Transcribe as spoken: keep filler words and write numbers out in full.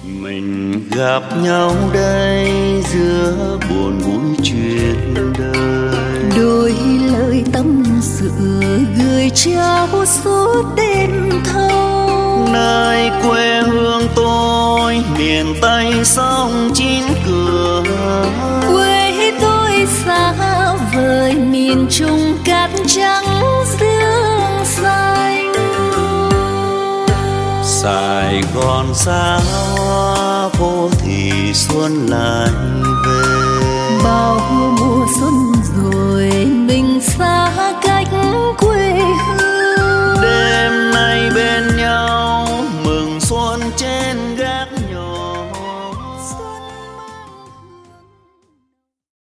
Mình gặp nhau đây giữa buồn vui chuyện đời, đôi lời tâm sự gửi trao suốt đêm thâu. Nơi quê hương tôi miền Tây sông chín cửa, quê tôi xa vời miền Trung cát trắng dương xanh. Sài Gòn xa hoa phố thì xuân lại về, bao mùa xuân rồi mình xa cách